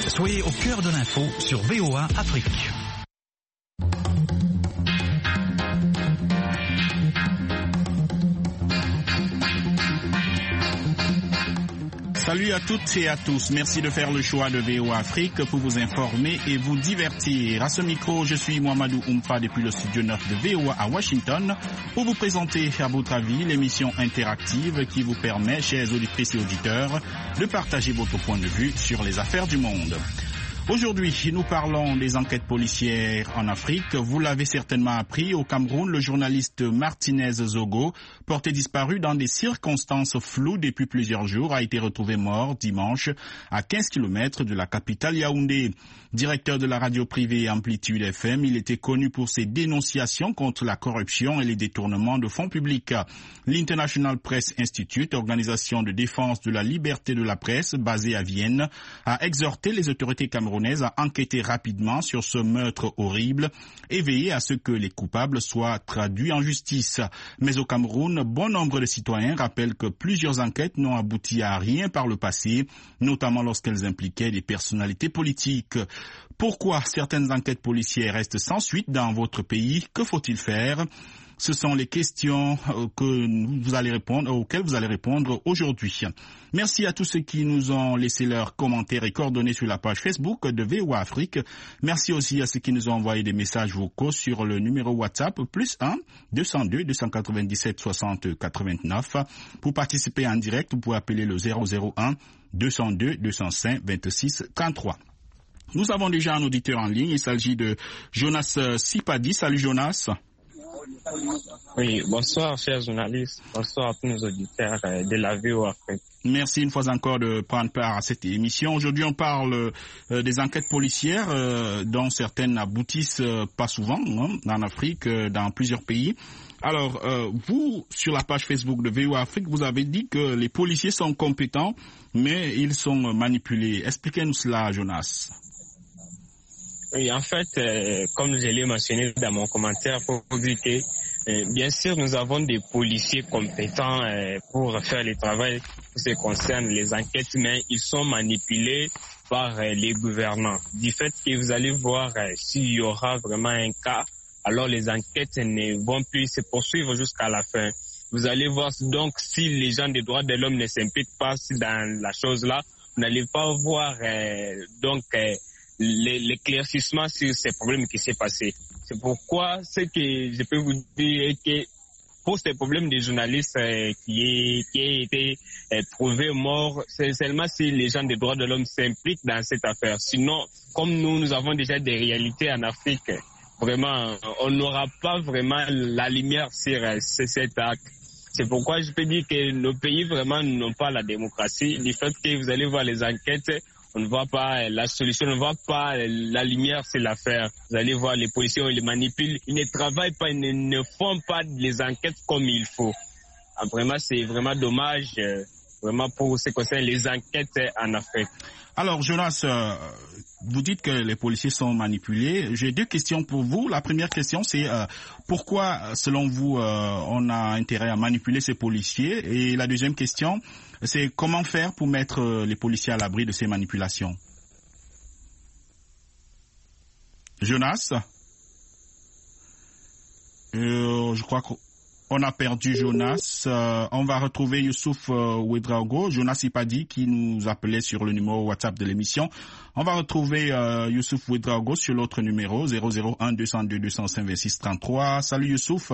Soyez au cœur de l'info sur VOA Afrique. Salut à toutes et à tous. Merci de faire le choix de VOA Afrique pour vous informer et vous divertir. À ce micro, je suis Mohamedou Oumfa depuis le studio 9 de VOA à Washington pour vous présenter à votre avis l'émission interactive qui vous permet, chers auditrices et auditeurs, de partager votre point de vue sur les affaires du monde. Aujourd'hui, nous parlons des enquêtes policières en Afrique. Vous l'avez certainement appris, au Cameroun, le journaliste Martinez Zogo, porté disparu dans des circonstances floues depuis plusieurs jours, a été retrouvé mort dimanche à 15 km de la capitale Yaoundé. Directeur de la radio privée Amplitude FM, il était connu pour ses dénonciations contre la corruption et les détournements de fonds publics. L'International Press Institute, organisation de défense de la liberté de la presse basée à Vienne, a exhorté les autorités camerounaises à enquêter rapidement sur ce meurtre horrible et veiller à ce que les coupables soient traduits en justice. Mais au Cameroun, bon nombre de citoyens rappellent que plusieurs enquêtes n'ont abouti à rien par le passé, notamment lorsqu'elles impliquaient des personnalités politiques. Pourquoi certaines enquêtes policières restent sans suite dans votre pays? Que faut-il faire? Ce sont les questions auxquelles vous allez répondre aujourd'hui. Merci à tous ceux qui nous ont laissé leurs commentaires et coordonnées sur la page Facebook de VOA Afrique. Merci aussi à ceux qui nous ont envoyé des messages vocaux sur le numéro WhatsApp +1 202 297 60 89. Pour participer en direct, vous pouvez appeler le 001 202 205 26 33. Nous avons déjà un auditeur en ligne. Il s'agit de Jonas Sipadi. Salut Jonas. Oui, bonsoir chers journalistes, bonsoir à tous nos auditeurs de la VOA Afrique. Merci une fois encore de prendre part à cette émission. Aujourd'hui, on parle des enquêtes policières dont certaines n'aboutissent pas souvent en Afrique, dans plusieurs pays. Alors, vous, sur la page Facebook de VOA Afrique, vous avez dit que les policiers sont compétents, mais ils sont manipulés. Expliquez-nous cela, Jonas. Oui, en fait, comme je l'ai mentionné dans mon commentaire, pour vous dire que bien sûr, nous avons des policiers compétents pour faire le travail qui se concerne les enquêtes, mais ils sont manipulés par les gouvernants. Du fait que vous allez voir s'il y aura vraiment un cas, alors les enquêtes ne vont plus se poursuivre jusqu'à la fin. Vous allez voir donc si les gens des droits de l'homme ne s'impliquent pas dans la chose là, vous n'allez pas voir l'éclaircissement sur ces problèmes qui s'est passé. C'est pourquoi ce que je peux vous dire est que pour ces problèmes des journalistes qui a été trouvé mort, c'est seulement si les gens des droits de l'homme s'impliquent dans cette affaire. Sinon, comme nous avons déjà des réalités en Afrique, vraiment, on n'aura pas vraiment la lumière sur cet acte. C'est pourquoi je peux dire que nos pays vraiment n'ont pas la démocratie. Du fait que vous allez voir les enquêtes, on ne voit pas la solution, on ne voit pas la lumière sur l'affaire. Vous allez voir les policiers, on les manipule, ils ne travaillent pas, ils ne font pas les enquêtes comme il faut. Vraiment, c'est vraiment dommage, vraiment pour ce qui concerne les enquêtes en Afrique. Alors, Jonas, vous dites que les policiers sont manipulés. J'ai deux questions pour vous. La première question, c'est pourquoi, selon vous, on a intérêt à manipuler ces policiers? Et la deuxième question, c'est comment faire pour mettre les policiers à l'abri de ces manipulations? Jonas? Je crois qu'on a perdu Jonas. On va retrouver Youssouf Ouedraogo, Jonas Sipadi, qui nous appelait sur le numéro WhatsApp de l'émission. On va retrouver Youssouf Ouedraogo sur l'autre numéro, 001 202 205 26 33. Salut Youssouf.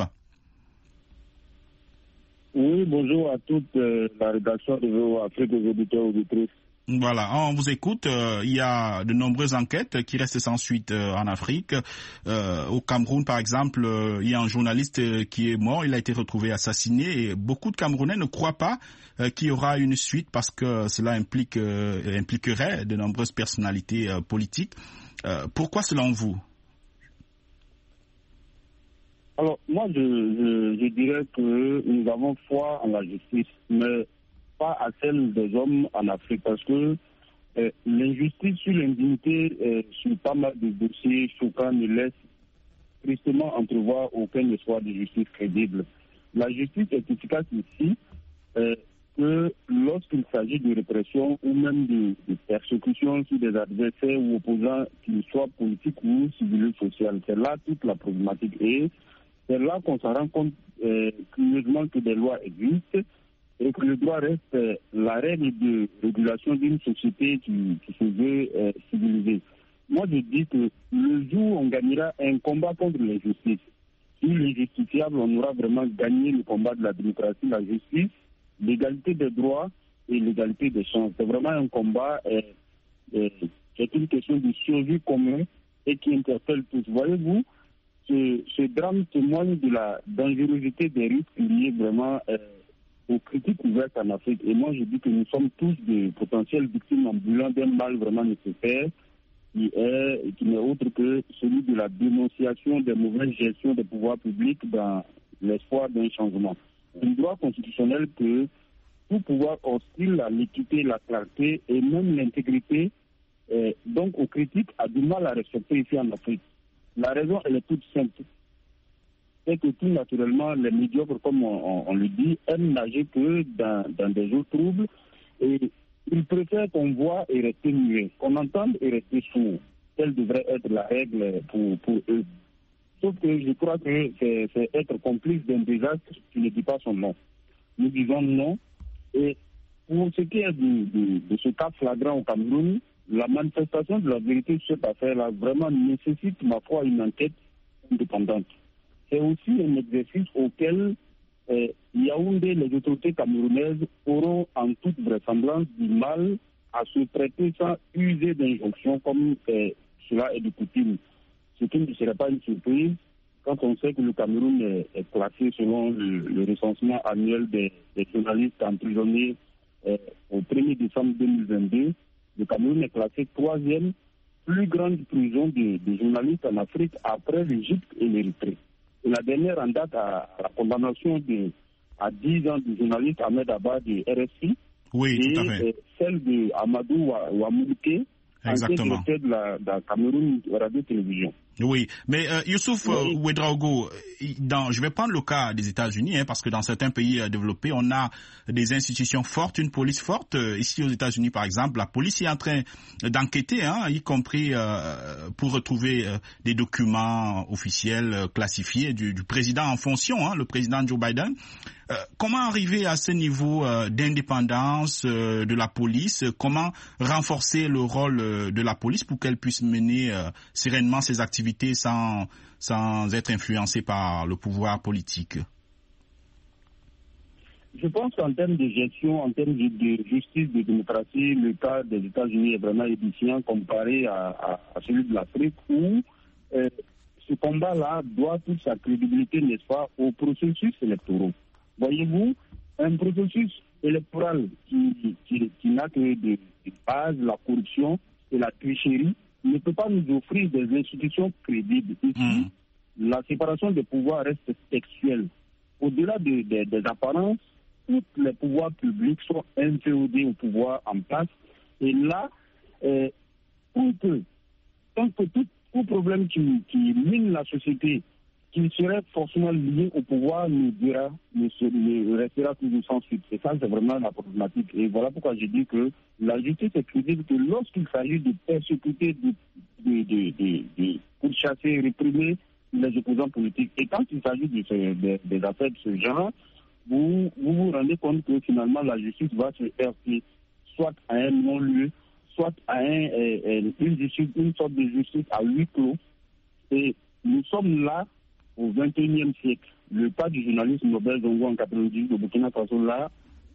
Oui, bonjour à toute la rédaction de VOA Afrique, aux auditeurs et auditrices. Voilà, on vous écoute. Il y a de nombreuses enquêtes qui restent sans suite en Afrique. Au Cameroun, par exemple, il y a un journaliste qui est mort. Il a été retrouvé assassiné. Et beaucoup de Camerounais ne croient pas qu'il y aura une suite parce que cela impliquerait de nombreuses personnalités politiques. Pourquoi selon vous? Alors, moi, je dirais que nous avons foi en la justice, mais pas à celle des hommes en Afrique, parce que l'injustice sur l'indignité sur pas mal de dossiers choquants ne laisse tristement entrevoir aucun espoir de justice crédible. La justice est efficace ici que lorsqu'il s'agit de répression ou même de persécution sur des adversaires ou opposants, qu'ils soient politiques ou civils ou sociaux, c'est là toute la problématique. Et c'est là qu'on se rend compte curieusement que des lois existent et que le droit reste la règle de régulation d'une société qui se veut civilisée. Moi, je dis que le jour où on gagnera un combat contre l'injustice, si l'injustifiable, on aura vraiment gagné le combat de la démocratie, la justice, l'égalité des droits et l'égalité des chances. C'est vraiment un combat, c'est une question de survie commune et qui interpelle tous. Voyez-vous, ce drame témoigne de la dangerosité des risques liés vraiment aux critiques ouvertes en Afrique. Et moi, je dis que nous sommes tous des potentielles victimes ambulantes d'un mal vraiment nécessaire qui n'est autre que celui de la dénonciation des mauvaises gestions des pouvoirs publics dans l'espoir d'un changement. Un droit constitutionnel que tout pouvoir hostile à l'équité, la clarté et même l'intégrité, donc aux critiques, a du mal à respecter ici en Afrique. La raison, elle est toute simple. C'est que tout naturellement, les médiocres, comme on le dit, aiment nager que dans des eaux troubles et ils préfèrent qu'on voit et rester muet, qu'on entende et rester sourd. Telle devrait être la règle pour eux. Sauf que je crois que c'est être complice d'un désastre qui ne dit pas son nom. Nous disons non. Et pour ce qui est de ce cas flagrant au Cameroun, la manifestation de la vérité sur cette affaire-là vraiment nécessite, ma foi, une enquête indépendante. C'est aussi un exercice auquel Yaoundé, les autorités camerounaises auront en toute vraisemblance du mal à se prêter sans user d'injonctions comme cela est de coutume. Ce qui ne serait pas une surprise quand on sait que le Cameroun est classé selon le recensement annuel des journalistes emprisonnés au 1er décembre 2022. Le Cameroun est classé 3e plus grande prison de journalistes en Afrique après l'Égypte et l'Érythrée. Et la dernière en date à la condamnation à 10 ans du journaliste Ahmed Abba de RFI, oui, et tout à fait. Celle de Amadou Ouamouké, ancien directeur de la Cameroun Radio-Télévision. Oui, mais Youssouf Ouedraogo, je vais prendre le cas des États-Unis, parce que dans certains pays développés, on a des institutions fortes, une police forte. Ici aux États-Unis, par exemple, la police est en train d'enquêter, y compris pour retrouver des documents officiels classifiés du président en fonction, le président Joe Biden. Comment arriver à ce niveau d'indépendance de la police? Comment renforcer le rôle de la police pour qu'elle puisse mener sereinement ses activités sans être influencée par le pouvoir politique? Je pense qu'en termes de gestion, en termes de justice, de démocratie, le cas des États-Unis est vraiment édifiant comparé à celui de l'Afrique où ce combat-là doit toute sa crédibilité, n'est-ce pas, aux processus électoraux. Voyez-vous, un processus électoral qui n'a que de base la corruption et la tricherie ne peut pas nous offrir des institutions crédibles. Ici, la séparation des pouvoirs reste textuelle. Au-delà des apparences, tous les pouvoirs publics sont inféodés au pouvoir en place. Et là, tant que tout problème qui mine la société, qui serait forcément lié au pouvoir, ne restera toujours sans suite. Et ça, c'est vraiment la problématique. Et voilà pourquoi je dis que la justice est crédible que lorsqu'il s'agit de persécuter, de pourchasser, réprimer les opposants politiques. Et quand il s'agit des affaires de ce genre, vous vous rendez compte que finalement la justice va se heurter soit à un non-lieu, soit à une sorte de justice à huis clos. Et nous sommes là au XXIe siècle. Le cas du journaliste Nobel Zongo en 98 de Burkina Faso, là,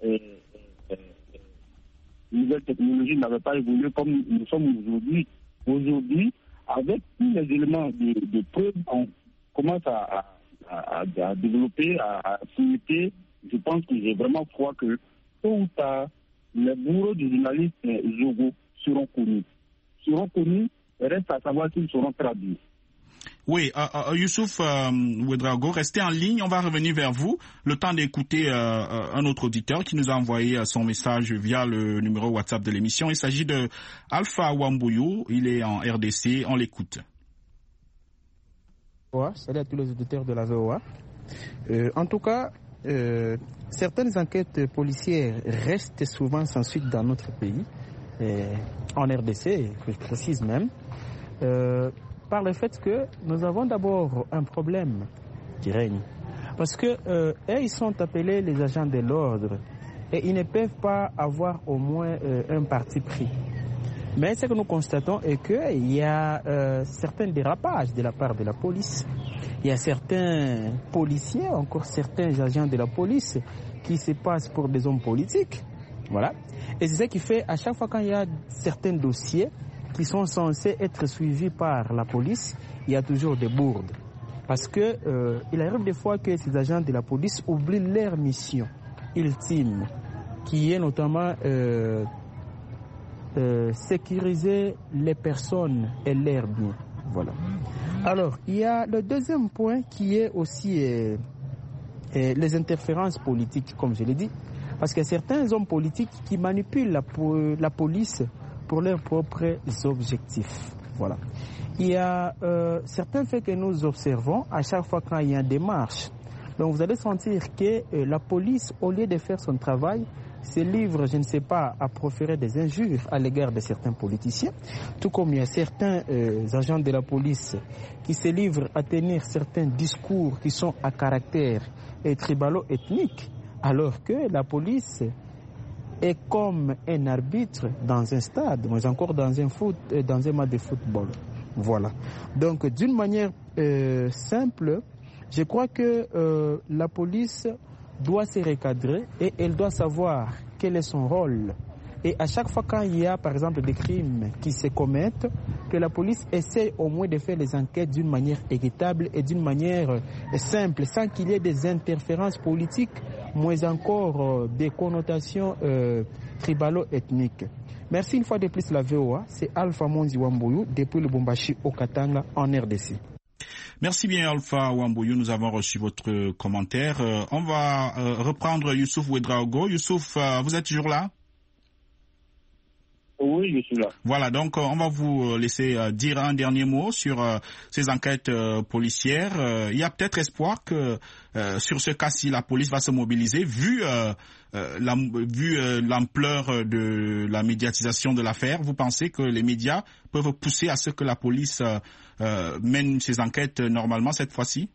nouvelle technologie n'avait pas évolué comme nous sommes aujourd'hui. Aujourd'hui, avec tous les éléments de preuve qu'on commence à développer, à affiner, je pense que j'ai vraiment foi que tôt ou tard, les bourreaux du journaliste Zogo seront connus, reste à savoir s'ils seront traduits. Oui, Youssouf Ouedraogo, restez en ligne, on va revenir vers vous. Le temps d'écouter un autre auditeur qui nous a envoyé son message via le numéro WhatsApp de l'émission. Il s'agit de Alpha Wambouyou, il est en RDC, on l'écoute. Salut à tous les auditeurs de la VOA. En tout cas, certaines enquêtes policières restent souvent sans suite dans notre pays, en RDC, je précise même, par le fait que nous avons d'abord un problème qui règne. Parce que ils sont appelés les agents de l'ordre et ils ne peuvent pas avoir au moins un parti pris. Mais ce que nous constatons est qu'il y a certains dérapages de la part de la police. Il y a certains policiers, encore certains agents de la police qui se passent pour des hommes politiques. Voilà. Et c'est ça qui fait, à chaque fois quand il y a certains dossiers qui sont censés être suivis par la police, il y a toujours des bourdes. Parce que il arrive des fois que ces agents de la police oublient leur mission ultime, qui est notamment sécuriser les personnes et leurs biens. Voilà. Alors, il y a le deuxième point qui est aussi les interférences politiques, comme je l'ai dit, parce qu'il y a certains hommes politiques qui manipulent la police pour leurs propres objectifs. Voilà. Il y a certains faits que nous observons à chaque fois quand il y a des marches. Donc vous allez sentir que la police, au lieu de faire son travail, se livre, je ne sais pas, à proférer des injures à l'égard de certains politiciens, tout comme il y a certains agents de la police qui se livrent à tenir certains discours qui sont à caractère tribalo-ethnique, alors que la police est comme un arbitre dans un stade, mais encore dans un match de football. Voilà. Donc, d'une manière simple, je crois que la police doit se recadrer et elle doit savoir quel est son rôle. Et à chaque fois quand il y a, par exemple, des crimes qui se commettent, que la police essaie au moins de faire les enquêtes d'une manière équitable et d'une manière simple, sans qu'il y ait des interférences politiques, moins encore des connotations tribalo-ethniques. Merci une fois de plus la VOA. C'est Alpha Mondi Wambouyou depuis le Lubumbashi au Katanga en RDC. Merci bien Alpha Wambouyou, nous avons reçu votre commentaire. On va reprendre Youssouf Ouedraogo. Youssouf, vous êtes toujours là? Oui, je suis là. Voilà, donc on va vous laisser dire un dernier mot sur ces enquêtes policières. Il y a peut-être espoir que sur ce cas-ci, la police va se mobiliser, vu l'ampleur de la médiatisation de l'affaire. Vous pensez que les médias peuvent pousser à ce que la police mène ces enquêtes normalement cette fois-ci?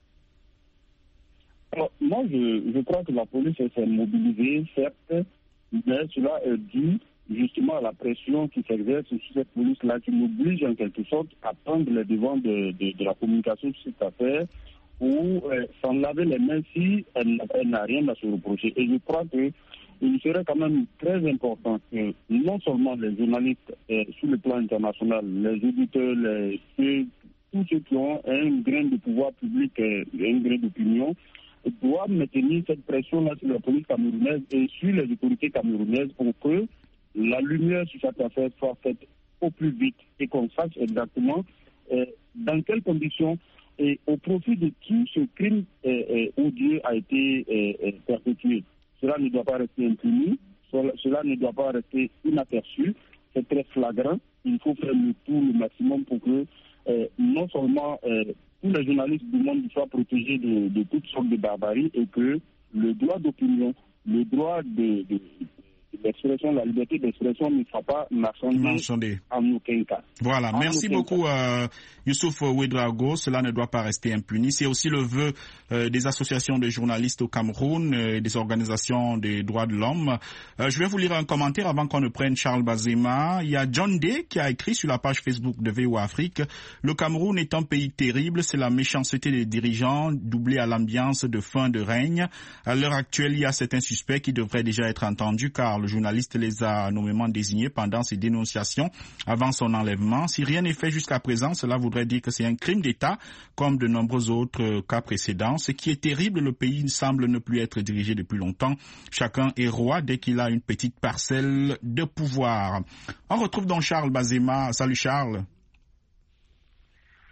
Alors, moi, je crois que la police s'est mobilisée, certes, mais cela est dû justement à la pression qui s'exerce sur cette police-là, qui m'oblige en quelque sorte à prendre les devants de la communication sur cette affaire ou s'en laver les mains si elle n'a rien à se reprocher. Et je crois qu'il serait quand même très important que non seulement les journalistes sur le plan international, les auditeurs, tous ceux qui ont un grain de pouvoir public et un grain d'opinion, doivent maintenir cette pression-là sur la police camerounaise et sur les autorités camerounaises pour que la lumière sur cette affaire soit faite au plus vite et qu'on sache exactement dans quelles conditions et au profit de qui ce crime odieux a été perpétué. Cela ne doit pas rester impuni, cela ne doit pas rester inaperçu, c'est très flagrant. Il faut faire le maximum pour que non seulement tous les journalistes du monde soient protégés de toutes sortes de barbaries et que le droit d'opinion, le droit l'expression, la liberté d'expression ne sera pas marchandée en aucun cas. Voilà, merci beaucoup Youssouf Ouedraogo. Cela ne doit pas rester impuni. C'est aussi le vœu des associations de journalistes au Cameroun et des organisations des droits de l'homme. Je vais vous lire un commentaire avant qu'on ne prenne Charles Bazema. Il y a John Day qui a écrit sur la page Facebook de VOA Afrique: le Cameroun est un pays terrible, c'est la méchanceté des dirigeants doublée à l'ambiance de fin de règne. À l'heure actuelle, il y a certains suspects qui devraient déjà être entendus car le journaliste les a nommément désignés pendant ses dénonciations avant son enlèvement. Si rien n'est fait jusqu'à présent, cela voudrait dire que c'est un crime d'État, comme de nombreux autres cas précédents. Ce qui est terrible, le pays semble ne plus être dirigé depuis longtemps. Chacun est roi dès qu'il a une petite parcelle de pouvoir. On retrouve donc Charles Bazema. Salut Charles. Oui,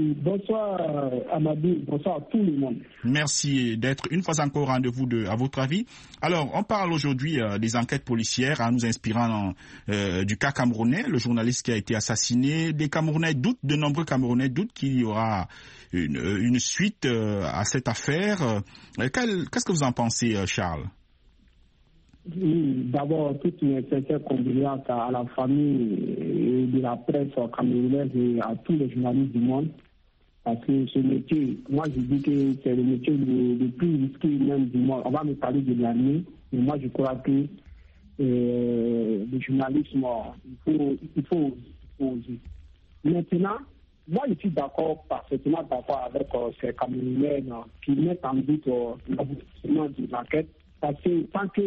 bonsoir Amadou, bonsoir à tout le monde. Merci d'être une fois encore au rendez-vous à votre avis. Alors, on parle aujourd'hui des enquêtes policières en nous inspirant du cas camerounais, le journaliste qui a été assassiné. Des Camerounais doutent, de nombreux Camerounais doutent qu'il y aura une suite à cette affaire. Qu'est-ce que vous en pensez, Charles? D'abord, toute une sincère condoléance à la famille de la presse camerounaise et à tous les journalistes du monde. Parce que ce métier, moi je dis que c'est le métier le plus risqué même du monde. On va me parler de l'armée, mais moi je crois que le journalisme, il faut oser. Maintenant, moi je suis parfaitement d'accord avec ces Camerounais qui mettent en doute l'aboutissement de l'enquête. Parce que tant que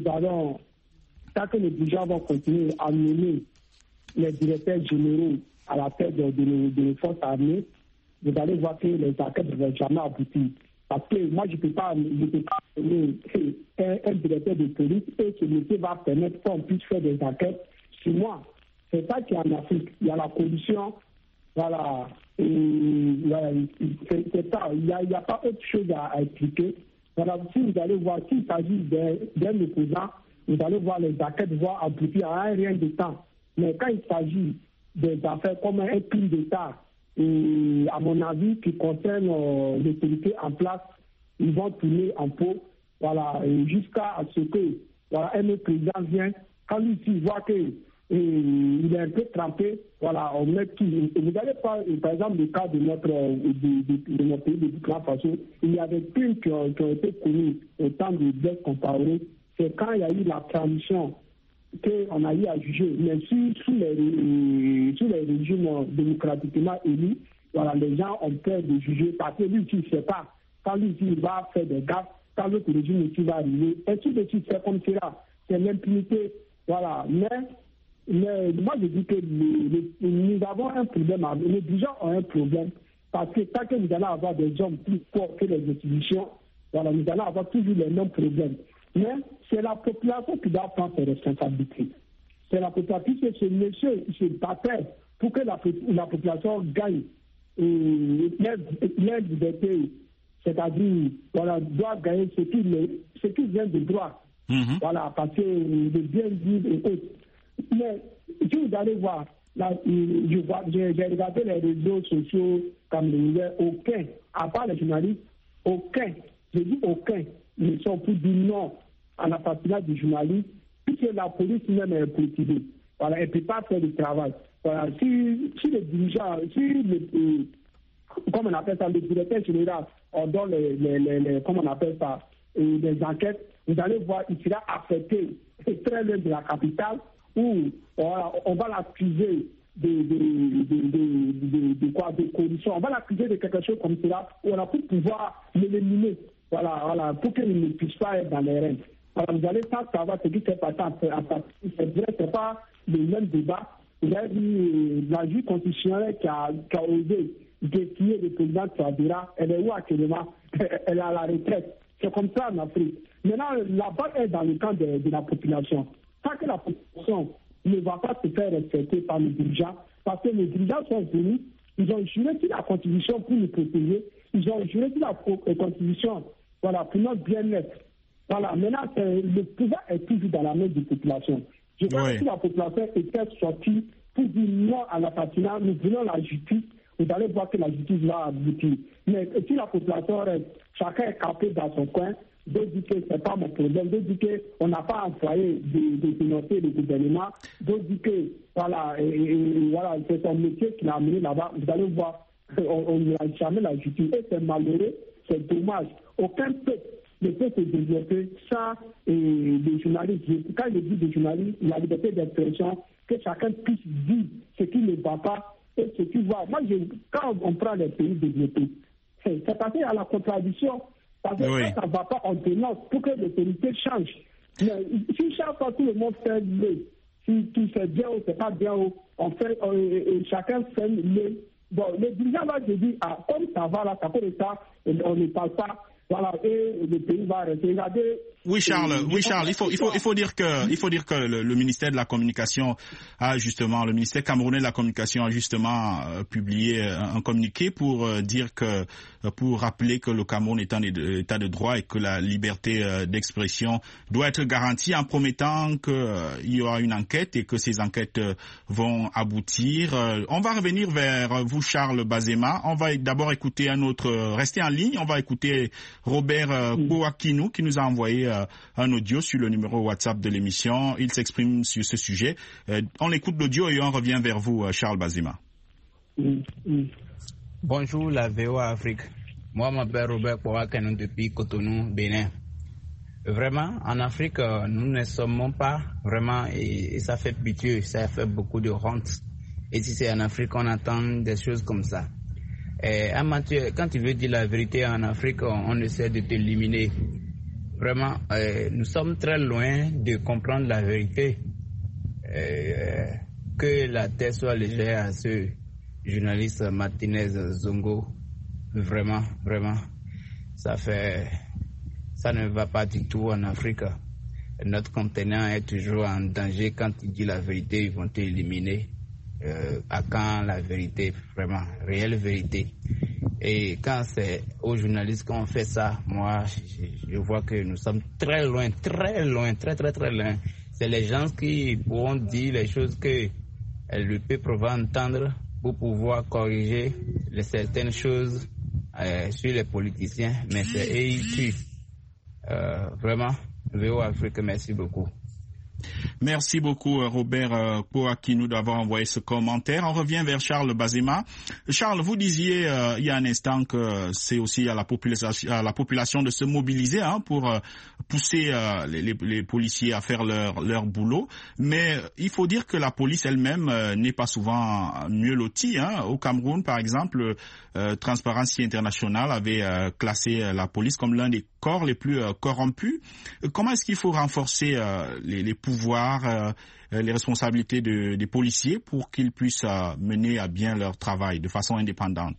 les dirigeants vont continuer à mener les directeurs généraux à la tête de nos forces armées, vous allez voir que les enquêtes ne vont jamais aboutir. Parce que moi, je ne peux pas mener un directeur de police et ce métier va permettre qu'on puisse faire des enquêtes sur moi. C'est ça qu'il y a en Afrique. Il y a la corruption, voilà. C'est ça. Il n'y a pas autre chose à expliquer. Voilà, si vous allez voir, s'il s'agit d'un opposant, vous allez voir les enquêtes vont aboutir à rien de temps. Mais quand il s'agit des affaires comme un crime d'État, et à mon avis, qui concerne l'autorité en place, ils vont tourner en pot, voilà, jusqu'à ce que un autre président vienne. Quand lui voit que il est un peu trempé, voilà, on met tout. Vous allez par exemple, le cas de notre pays de Burkina Faso, il y a des crimes qui ont été commis au temps de Blaise Compaoré. C'est quand il y a eu la transition qu'on a eu à juger. Mais sous les régimes démocratiquement élus, voilà, les gens ont peur de juger parce que lui, il ne sait pas. Quand lui, il va faire des gaffes, quand l'autre régime aussi va arriver, et tout de suite, c'est comme cela. C'est l'impunité. Voilà. Mais moi, je dis que nous avons un problème. Les dirigeants ont un problème. Parce que tant que nous allons avoir des hommes plus forts que les institutions, voilà, nous allons avoir toujours les mêmes problèmes. Mais c'est la population qui doit prendre ses responsabilités. C'est la population, c'est ce monsieur, il se battait pour que la population gagne l'aide liberté, c'est-à-dire, voilà, doit gagner ce qui vient de droit. Voilà, parce que le bien vivre et autres. Mais si vous allez voir, là, j'ai regardé les réseaux sociaux camerounais, aucun, à part les journalistes, aucun, je dis aucun, ne sont pour dire non à l'assassinat du journaliste, puisque la police même est politisée. Voilà, elle ne peut pas faire le travail. Voilà, si les dirigeants, comme on appelle ça, le directeur général, on donne comment on appelle ça, les enquêtes, vous allez voir, il sera affecté très loin de la capitale, où on va l'accuser de corruption. On va l'accuser de quelque chose comme cela, où on a pour pouvoir l'éliminer, voilà, pour qu'il ne puisse pas être dans les règles. Alors vous allez savoir ce qui s'est passé c'est vrai, c'est pas le même débat. Vous avez vu la juge constitutionnelle qui a osé défier le président Touadéra, elle est où actuellement? Elle est à la retraite. C'est comme ça en Afrique. Maintenant, la balle est dans le camp de la population. Tant que la population ne va pas se faire respecter par les dirigeants, parce que les dirigeants sont venus, ils ont juré sur la Constitution pour nous protéger, ils ont juré sur la Constitution, voilà, pour notre bien-être. Voilà, maintenant, le pouvoir est toujours dans la main des populations. Je crois que si la population était sortie pour dire non à l'assassinat, nous voulons la justice, vous allez voir que la justice va aboutir. Mais si la population reste, chacun est campé dans son coin, d'autres disent que ce n'est pas mon problème, d'autres disent qu'on n'a pas employé de financer le gouvernement, d'autres disent que voilà, voilà, c'est son métier qui l'a amené là-bas. Vous allez voir, on n'aura jamais la justice. Et c'est malheureux, c'est dommage. Aucun peuple ne peut se développer sans des journalistes. Quand je dis des journalistes, la liberté d'expression, que chacun puisse dire ce qui ne va pas et ce qui va. Moi, quand on prend les pays développés, c'est passé à la contradiction. Parce que quand ça ne va pas, on dénonce pour que l'autorité change. Mais si chaque fois tout le monde fait le, si c'est bien ou c'est pas bien, on fait, chacun fait le. Bon, le dirigeant va se dire, comme ça va là, ça peut être ça, on ne parle pas, voilà, et le pays va rester. Regardez Oui, Charles, il faut dire que le ministère de la Communication a justement, le ministère camerounais de la Communication a justement publié un communiqué pour rappeler que le Cameroun est un état de droit et que la liberté d'expression doit être garantie, en promettant qu'il y aura une enquête et que ces enquêtes vont aboutir. On va revenir vers vous, Charles Bazema. On va d'abord écouter restez en ligne, on va écouter Robert Kouakinou qui nous a envoyé un audio sur le numéro WhatsApp de l'émission. Il s'exprime sur ce sujet. On écoute l'audio et on revient vers vous, Charles Bazema. Bonjour la VOA Afrique. Moi, je m'appelle Robert Kouakinou depuis Cotonou, Bénin. Vraiment, en Afrique, nous ne sommes pas vraiment, et ça fait pitié, ça fait beaucoup de honte. Et si c'est en Afrique, on entend des choses comme ça. Quand tu veux dire la vérité en Afrique, on essaie de t'éliminer. Vraiment, nous sommes très loin de comprendre la vérité. Que la tête soit légère à ce journaliste Martinez Zongo. Vraiment, ça ne va pas du tout en Afrique. Notre continent est toujours en danger. Quand tu dis la vérité, ils vont t'éliminer. À quand la vérité, vraiment, réelle vérité. Et quand c'est aux journalistes qu'on fait ça, moi, je vois que nous sommes très loin, très loin. C'est les gens qui pourront dire les choses que le peuple va entendre pour pouvoir corriger certaines choses sur les politiciens. Mais c'est eux qui tuent. Vraiment, VOA Afrique, merci beaucoup. Merci beaucoup, Robert Kouakinou, d'avoir envoyé ce commentaire. On revient vers Charles Bazema. Charles, vous disiez il y a un instant que c'est aussi à la population de se mobiliser pour pousser les policiers à faire leur boulot. Mais il faut dire que la police elle-même n'est pas souvent mieux lotie. Au Cameroun, par exemple, Transparency International avait classé la police comme l'un des corps les plus corrompus. Comment est-ce qu'il faut renforcer les pouvoirs, les responsabilités des policiers pour qu'ils puissent mener à bien leur travail de façon indépendante?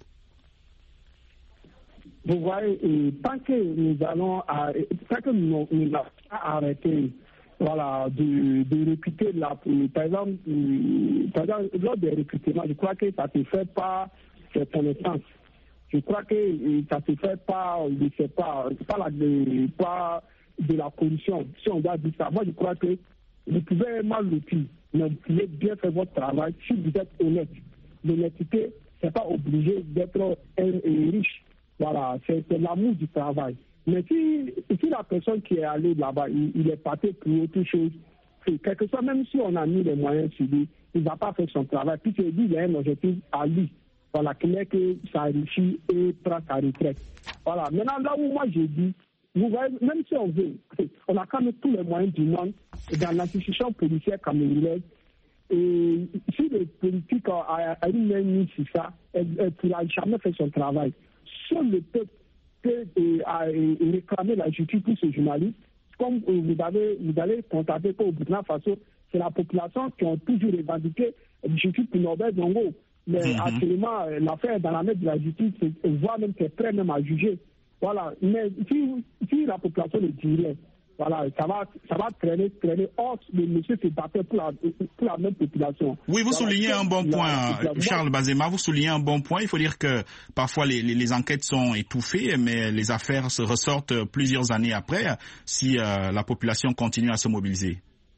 Vous voyez, tant que nous n'allons pas arrêter de recruter par exemple, lors des recrutements, je crois que ça ne se fait pas sur connaissance. Je crois que ça ne se fait pas, je ne sais pas de la corruption, si on doit dire ça. Moi, je crois que vous pouvez mal le dire, mais vous pouvez bien faire votre travail si vous êtes honnête. L'honnêteté, ce n'est pas obligé d'être riche. Voilà, c'est l'amour du travail. Mais si la personne qui est allée là-bas, il est parti pour autre chose, quel que soit, même si on a mis les moyens sur lui, il ne va pas faire son travail. Puis il dit qu'il y a un objectif à lui. Voilà, qu'il n'est que ça réussit et prend sa retraite. Voilà, maintenant là où moi j'ai dit, vous voyez, même si on veut, on a quand même tous les moyens du monde dans l'institution policière camerounaise. Et si les politiques ont une main mise sur ça, elle ne pourra jamais faire son travail. Seul le peuple peut réclamer la justice pour ces journalistes. Comme vous allez constater qu'au Burkina Faso, c'est la population qui a toujours revendiqué la justice pour Norbert Zongo. Mais actuellement, l'affaire est dans la main de la justice, voire même qu'elle est prête même à juger. Voilà. Mais si la population le dirait, voilà, ça va traîner. Or, le monsieur se battait pour la même population. Oui, vous soulignez un bon point, Charles Bazema, vous soulignez un bon point. Il faut dire que parfois les enquêtes sont étouffées, mais les affaires se ressortent plusieurs années après si la population continue à se mobiliser.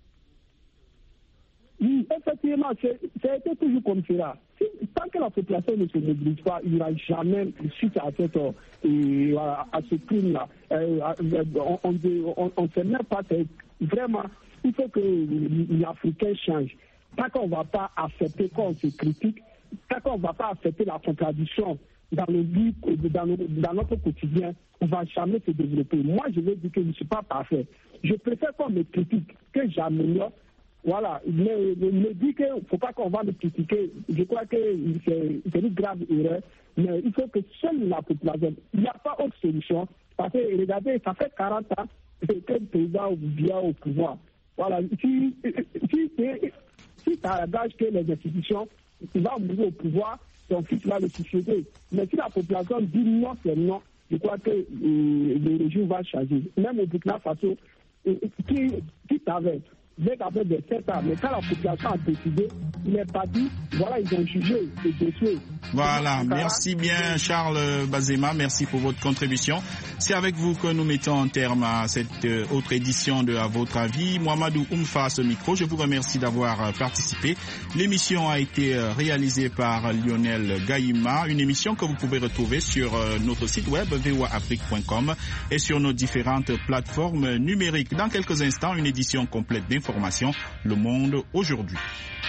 Oui, effectivement, ça a été toujours comme cela. Tant que la population ne se mobilise pas, il n'y aura jamais suite à ce crime-là. On ne sait même pas. Vraiment, il faut que l'Africain change. Tant qu'on ne va pas accepter qu'on se critique, tant qu'on ne va pas accepter la contradiction dans notre quotidien, on ne va jamais se développer. Moi, je veux dire que je ne suis pas parfait. Je préfère qu'on me critique que j'améliore. Voilà, me dit qu'il ne faut pas qu'on va me critiquer. Je crois que c'est une grave erreur, mais il faut que seule la population, il n'y a pas autre solution. Parce que, regardez, ça fait 40 ans que le président vient au pouvoir. Voilà, si ça engage que les institutions, il va mourir au pouvoir, son fils va le succéder. Mais si la population dit non, c'est non, je crois que le régime va changer. Même au Burkina Faso, qui savait avec des 7 ans. Mais quand la population a décidé, il est parti, voilà, ils ont jugé le dossier. Voilà, merci bien Charles Bazema, merci pour votre contribution. C'est avec vous que nous mettons en terme à cette autre édition de À votre avis. Mohamedou Oumfa à ce micro, je vous remercie d'avoir participé. L'émission a été réalisée par Lionel Gaïma, une émission que vous pouvez retrouver sur notre site web voaafrique.com et sur nos différentes plateformes numériques. Dans quelques instants, une édition complète d'informations, Le Monde aujourd'hui.